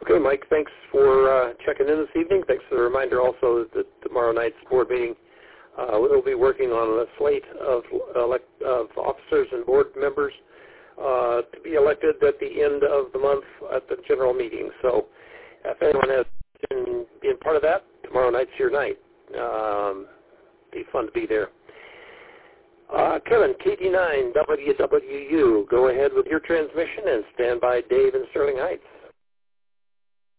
Okay, Mike, thanks for checking in this evening. Thanks for the reminder also that tomorrow night's board meeting we'll be working on a slate of officers and board members to be elected at the end of the month at the general meeting. So if anyone has been part of that, tomorrow night's your night. Be fun to be there. Kevin, KD9 WWU, go ahead with your transmission and stand by Dave in Sterling Heights.